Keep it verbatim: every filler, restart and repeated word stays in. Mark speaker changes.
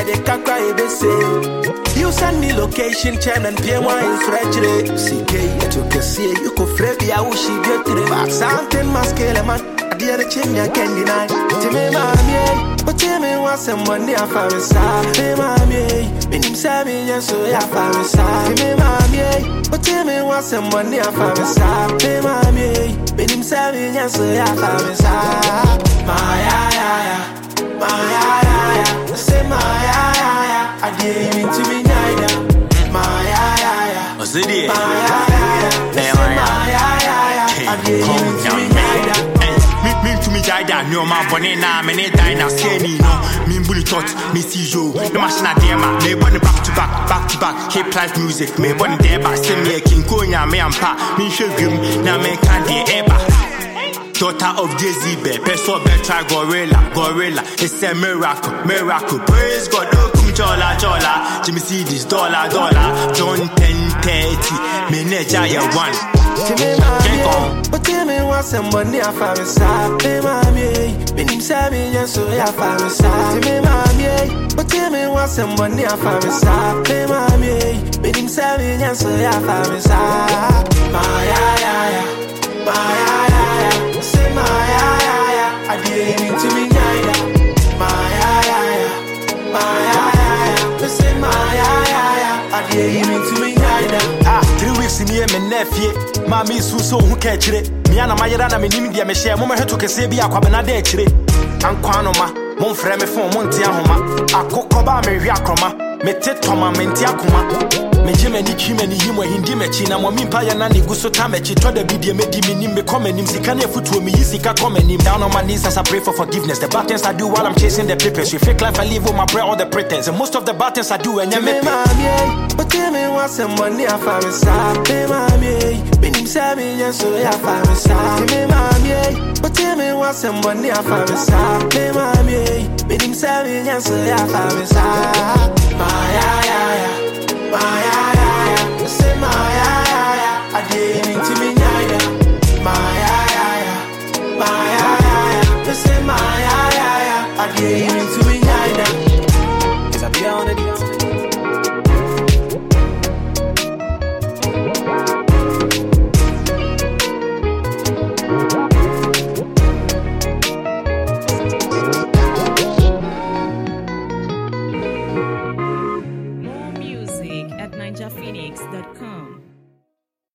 Speaker 1: yeah, they can't cry, they say. You send me location, chain and P M Y in stretch. C K, you took a see, you could flip, I wish you get to the something masculine, man. I did a chin, I can't deny. Timmy, mammy, but Timmy was some money I found inside. Hey, mammy, when him saving, yes, so I found inside. Timmy, mammy, but Timmy was some money I found inside. Hey, mammy, when him saving, yes, so I found inside. My, yeah, yeah, yeah. My, yeah, yeah, yeah. Say, my, yeah, yeah, yeah. I didn't mean to be neither. My, yeah, yeah, yeah.
Speaker 2: What's it here?
Speaker 1: My, yeah, yeah, yeah. Say, my, yeah, yeah, yeah. I didn't mean to be neither.
Speaker 2: Me to me jaida no ma bone na me ne dina seni no me bully tot me see you no machine dey ma me born back to back back to back hip life music me born there back send me king konya me ampa me hwedwum na me can dey eba daughter of Jay-Z be person better gorilla gorilla it's a miracle miracle praise God oh come chola chola Jimmy see this dollar dollar John ten thirty me ne jaya one.
Speaker 1: Timmy, mommy, but Timmy was some money I found inside. Timmy, mommy, when him saving, yes, so I found inside. Timmy, mommy, but Timmy was some money I found inside. Timmy, mommy, when him saving, yes, so I found inside. My, yeah, yeah, yeah. My, yeah, yeah, yeah. Say, my, yeah, yeah, yeah. I didn't mean to be neither. My, yeah, yeah, yeah. My, yeah, yeah, yeah. Say, my, yeah, yeah, yeah. I didn't mean to be neither.
Speaker 3: Ah, three weeks in here, me nephew. Mami suso who catch it. Me and my yara me nim dia me share mo me heto kese bi akwabena de akire. Ankwa no ma, mo mfrɛ me phone mo ntia homa. Akokɔ ba me hwi akroma. Me tetoma me ntia koma. Me jeme ni twime ni himo hindi mechi na mo mimpa ya na ne guso ta mechi to da bi de me di me nim me come nim sika na futuo me yi sika come nim down on my knees as I pray for forgiveness. The bad things I do while I'm chasing the papers. You fake life I live with my prayer all the pretense. And most of the bad things I do and you me
Speaker 1: mommy, but tell me what's some money I found inside. Hey mommy, when him saving yes so I found inside. Hey mommy, but tell me what's some money I found inside. Hey mommy, when him saving yes so I found inside. My yeah yeah yeah, my yeah yeah yeah. Say my yeah yeah yeah, I didn't mean to be neither. My yeah yeah yeah, my yeah yeah yeah. Say my yeah yeah yeah, I didn't mean to be neither. Cause I be on the beat.
Speaker 4: More music at ninja phoenix dot com.